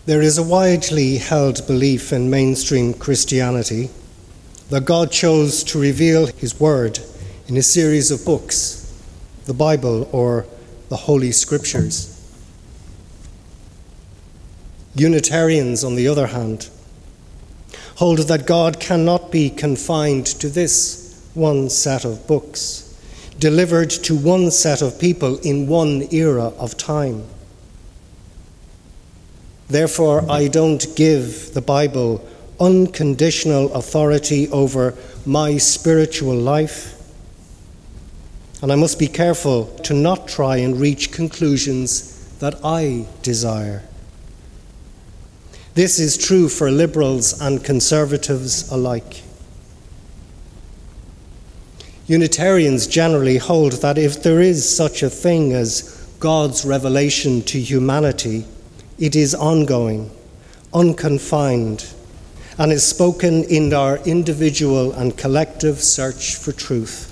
There is a widely held belief in mainstream Christianity that God chose to reveal his word in a series of books, the Bible or the Holy Scriptures. Unitarians, on the other hand, hold that God cannot be confined to this one set of books, delivered to one set of people in one era of time. Therefore, I don't give the Bible unconditional authority over my spiritual life, and I must be careful to not try and reach conclusions that I desire. This is true for liberals and conservatives alike. Unitarians generally hold that if there is such a thing as God's revelation to humanity, it is ongoing, unconfined, and is spoken in our individual and collective search for truth.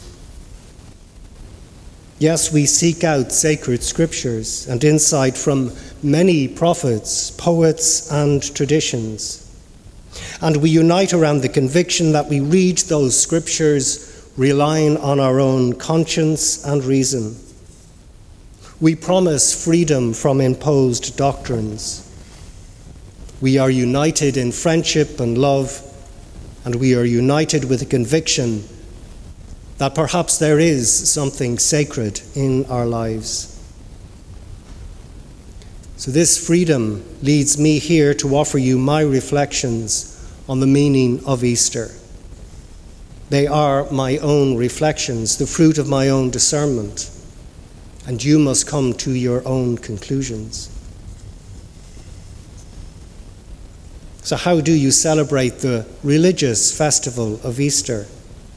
Yes, we seek out sacred scriptures and insight from many prophets, poets, and traditions. And we unite around the conviction that we read those scriptures relying on our own conscience and reason. We promise freedom from imposed doctrines. We are united in friendship and love, and we are united with the conviction that perhaps there is something sacred in our lives. So this freedom leads me here to offer you my reflections on the meaning of Easter. They are my own reflections, the fruit of my own discernment, and you must come to your own conclusions. So how do you celebrate the religious festival of Easter?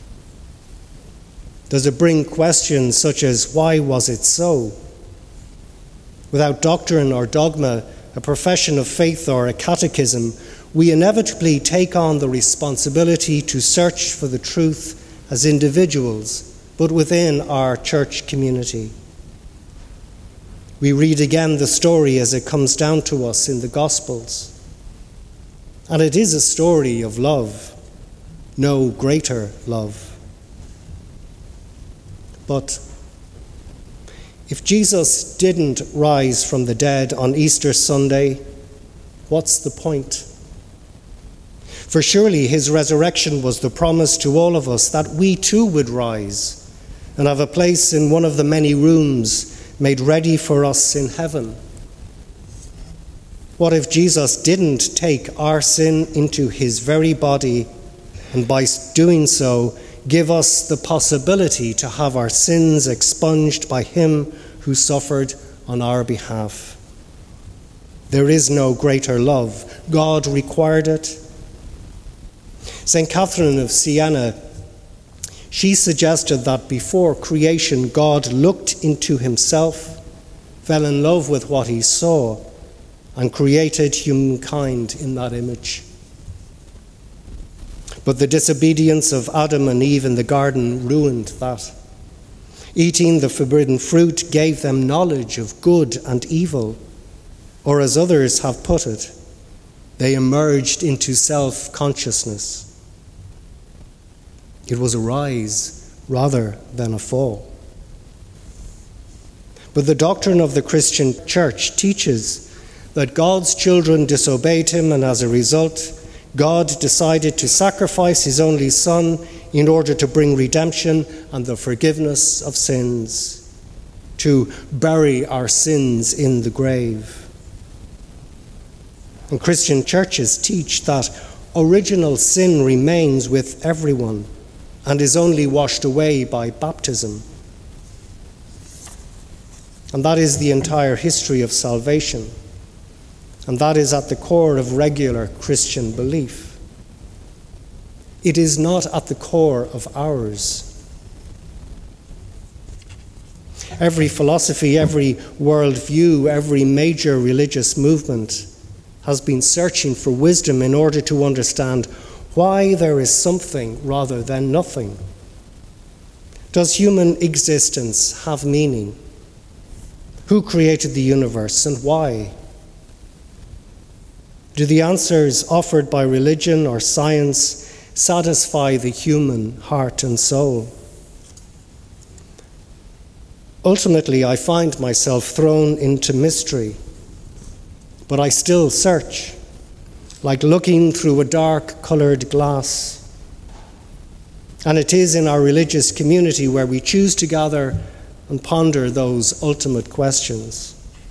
Does it bring questions such as, why was it so? Without doctrine or dogma, a profession of faith or a catechism, we inevitably take on the responsibility to search for the truth as individuals, but within our church community. We read again the story as it comes down to us in the Gospels. And it is a story of love, no greater love. But if Jesus didn't rise from the dead on Easter Sunday, what's the point? For surely his resurrection was the promise to all of us that we too would rise and have a place in one of the many rooms made ready for us in heaven. What if Jesus didn't take our sin into his very body, and by doing so, give us the possibility to have our sins expunged by him who suffered on our behalf? There is no greater love. God required it. St. Catherine of Siena, she suggested that before creation, God looked into himself, fell in love with what he saw, and created humankind in that image. But the disobedience of Adam and Eve in the garden ruined that. Eating the forbidden fruit gave them knowledge of good and evil, or as others have put it, they emerged into self-consciousness. It was a rise rather than a fall. But the doctrine of the Christian church teaches that God's children disobeyed him, and as a result, God decided to sacrifice his only Son in order to bring redemption and the forgiveness of sins, to bury our sins in the grave. And Christian churches teach that original sin remains with everyone and is only washed away by baptism. And that is the entire history of salvation. And that is at the core of regular Christian belief. It is not at the core of ours. Every philosophy, every worldview, every major religious movement has been searching for wisdom in order to understand why there is something rather than nothing. Does human existence have meaning? Who created the universe and why? Do the answers offered by religion or science satisfy the human heart and soul? Ultimately, I find myself thrown into mystery, but I still search, like looking through a dark-coloured glass. And it is in our religious community where we choose to gather and ponder those ultimate questions.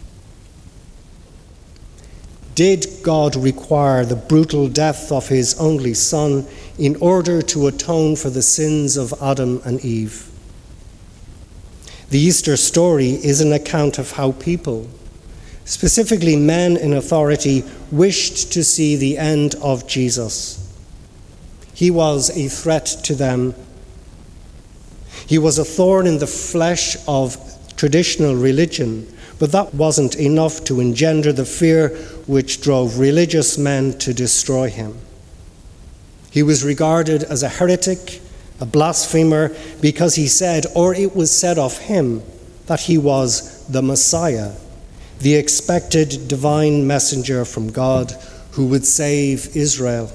Did God require the brutal death of his only Son in order to atone for the sins of Adam and Eve? The Easter story is an account of how people, specifically men in authority, wished to see the end of Jesus. He was a threat to them. He was a thorn in the flesh of traditional religion, but that wasn't enough to engender the fear which drove religious men to destroy him. He was regarded as a heretic, a blasphemer, because he said, or it was said of him, that he was the Messiah, the expected divine messenger from God who would save Israel.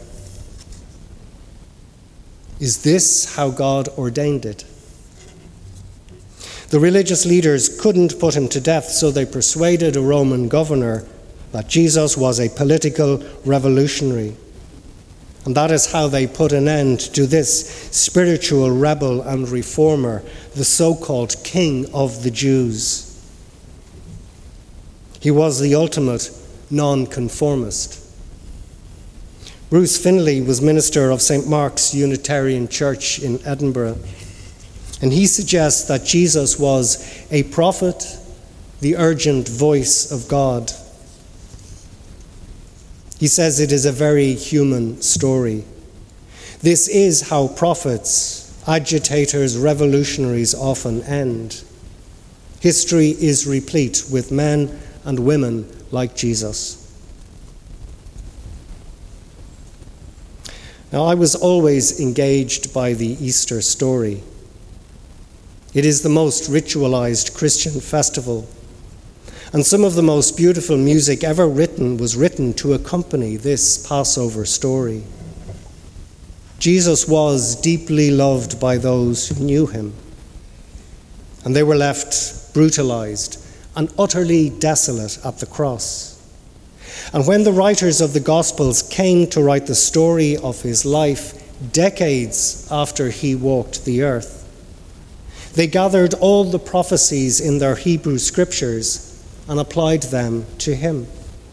Is this how God ordained it? The religious leaders couldn't put him to death, so they persuaded a Roman governor that Jesus was a political revolutionary. And that is how they put an end to this spiritual rebel and reformer, the so-called King of the Jews. He was the ultimate nonconformist. Bruce Finlay was minister of St. Mark's Unitarian Church in Edinburgh, and he suggests that Jesus was a prophet, the urgent voice of God. He says it is a very human story. This is how prophets, agitators, revolutionaries often end. History is replete with men and women like Jesus. Now, I was always engaged by the Easter story. It is the most ritualized Christian festival, and some of the most beautiful music ever written was written to accompany this Passover story. Jesus was deeply loved by those who knew him, and they were left brutalized and utterly desolate at the cross. And when the writers of the Gospels came to write the story of his life decades after he walked the earth, they gathered all the prophecies in their Hebrew scriptures and applied them to him.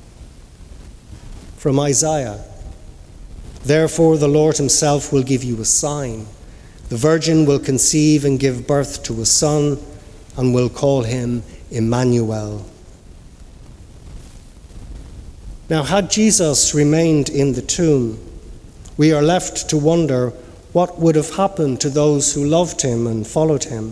From Isaiah, "Therefore the Lord himself will give you a sign. The virgin will conceive and give birth to a son, and will call him Emmanuel." Now, had Jesus remained in the tomb, we are left to wonder what would have happened to those who loved him and followed him.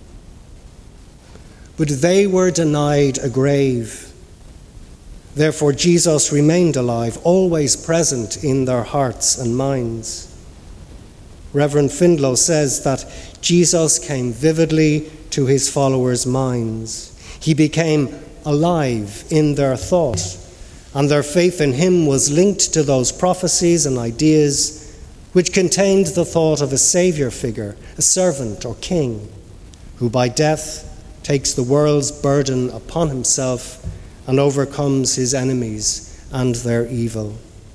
But they were denied a grave. Therefore, Jesus remained alive, always present in their hearts and minds. Reverend Findlow says that Jesus came vividly to his followers' minds. He became alive in their thought, and their faith in him was linked to those prophecies and ideas which contained the thought of a Saviour figure, a servant or king, who by death takes the world's burden upon himself and overcomes his enemies and their evil.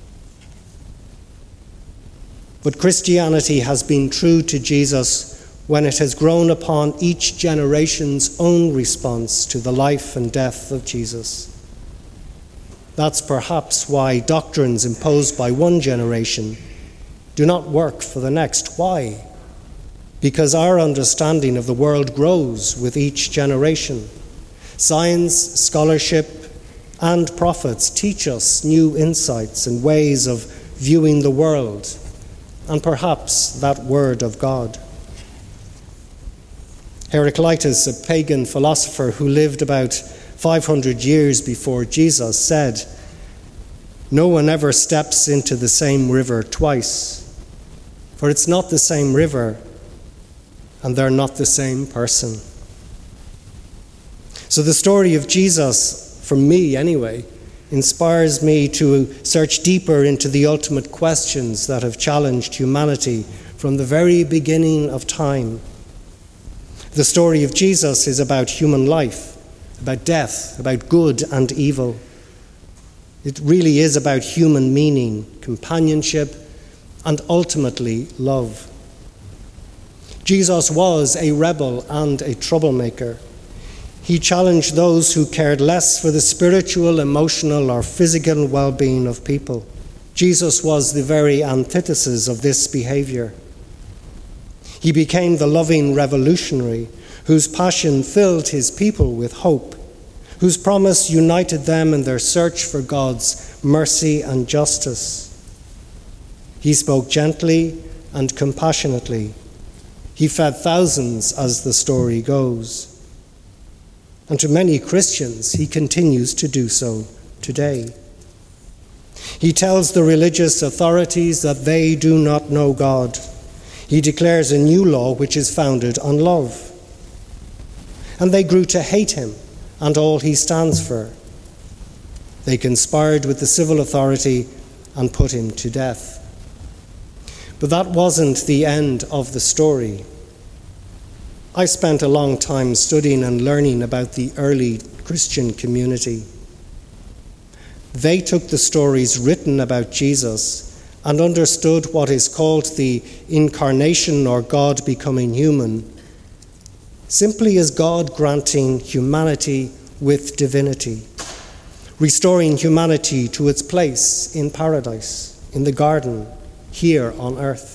But Christianity has been true to Jesus when it has grown upon each generation's own response to the life and death of Jesus. That's perhaps why doctrines imposed by one generation do not work for the next. Why? Because our understanding of the world grows with each generation. Science, scholarship, and prophets teach us new insights and ways of viewing the world, and perhaps that word of God. Heraclitus, a pagan philosopher who lived about 500 years before Jesus, said, "No one ever steps into the same river twice, for it's not the same river, and they're not the same person." So the story of Jesus, for me anyway, inspires me to search deeper into the ultimate questions that have challenged humanity from the very beginning of time. The story of Jesus is about human life, about death, about good and evil. It really is about human meaning, companionship, and ultimately love. Jesus was a rebel and a troublemaker. He challenged those who cared less for the spiritual, emotional, or physical well-being of people. Jesus was the very antithesis of this behavior. He became the loving revolutionary whose passion filled his people with hope, whose promise united them in their search for God's mercy and justice. He spoke gently and compassionately. He fed thousands, as the story goes. And to many Christians, he continues to do so today. He tells the religious authorities that they do not know God. He declares a new law which is founded on love. And they grew to hate him and all he stands for. They conspired with the civil authority and put him to death. But that wasn't the end of the story. I spent a long time studying and learning about the early Christian community. They took the stories written about Jesus and understood what is called the incarnation, or God becoming human, simply as God granting humanity with divinity, restoring humanity to its place in paradise, in the garden, here on earth.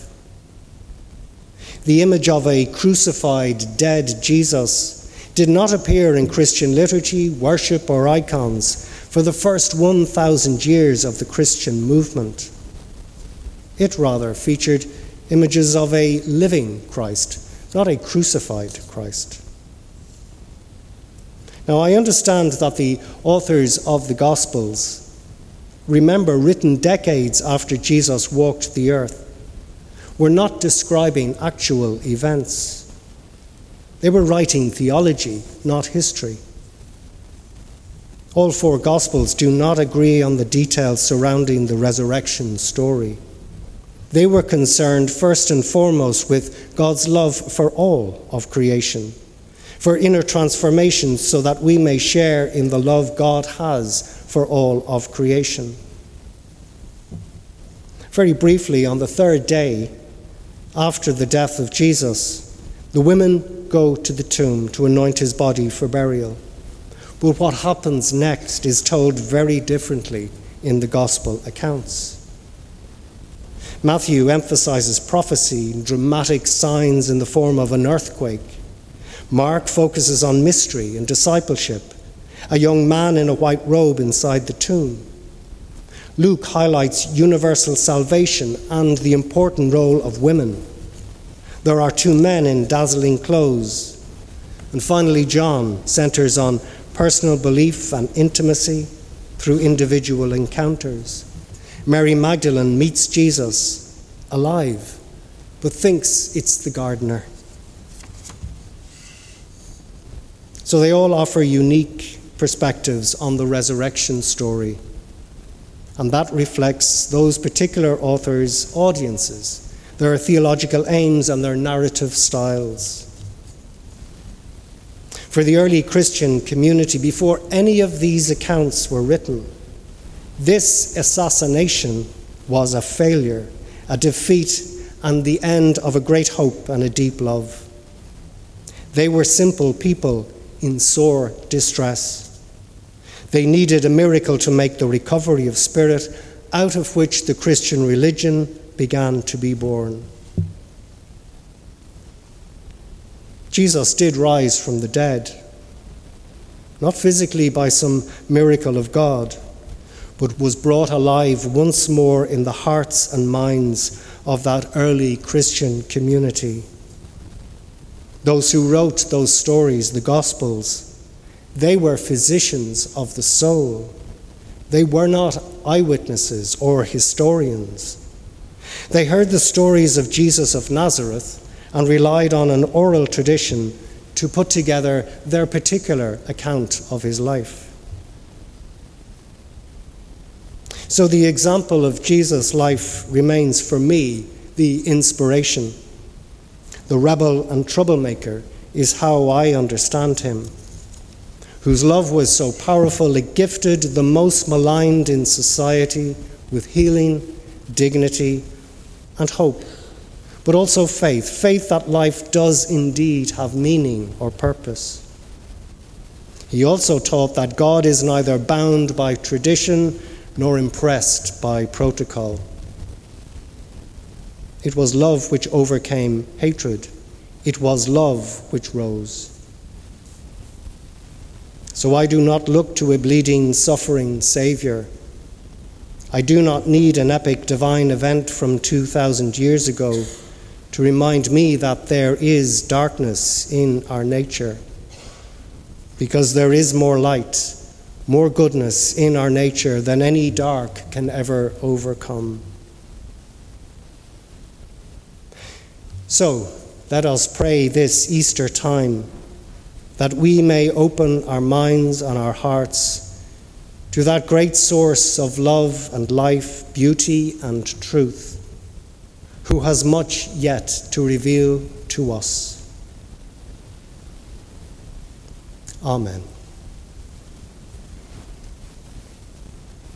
The image of a crucified, dead Jesus did not appear in Christian liturgy, worship, or icons for the first 1,000 years of the Christian movement. It rather featured images of a living Christ, not a crucified Christ. Now, I understand that the authors of the Gospels remember, written decades after Jesus walked the earth, were not describing actual events. They were writing theology, not history. All four Gospels do not agree on the details surrounding the resurrection story. They were concerned first and foremost with God's love for all of creation, for inner transformation so that we may share in the love God has for all of creation. Very briefly, on the third day after the death of Jesus, the women go to the tomb to anoint his body for burial. But what happens next is told very differently in the Gospel accounts. Matthew emphasizes prophecy and dramatic signs in the form of an earthquake. Mark focuses on mystery and discipleship, a young man in a white robe inside the tomb. Luke highlights universal salvation and the important role of women. There are two men in dazzling clothes. And finally, John centers on personal belief and intimacy through individual encounters. Mary Magdalene meets Jesus alive, but thinks it's the gardener. So they all offer unique perspectives on the resurrection story. And that reflects those particular authors' audiences, their theological aims and their narrative styles. For the early Christian community, before any of these accounts were written, this assassination was a failure, a defeat, and the end of a great hope and a deep love. They were simple people in sore distress. They needed a miracle to make the recovery of spirit, out of which the Christian religion began to be born. Jesus did rise from the dead, not physically by some miracle of God, but was brought alive once more in the hearts and minds of that early Christian community. Those who wrote those stories, the Gospels, they were physicians of the soul. They were not eyewitnesses or historians. They heard the stories of Jesus of Nazareth and relied on an oral tradition to put together their particular account of his life. So the example of Jesus' life remains for me the inspiration. The rebel and troublemaker is how I understand him, whose love was so powerful it gifted the most maligned in society with healing, dignity, and hope, but also faith that life does indeed have meaning or purpose. He also taught that God is neither bound by tradition nor impressed by protocol. It was love which overcame hatred. It was love which rose. So I do not look to a bleeding, suffering Saviour. I do not need an epic divine event from 2,000 years ago to remind me that there is darkness in our nature, because there is more light, more goodness in our nature than any dark can ever overcome. So, let us pray this Easter time that we may open our minds and our hearts to that great source of love and life, beauty and truth, who has much yet to reveal to us. Amen.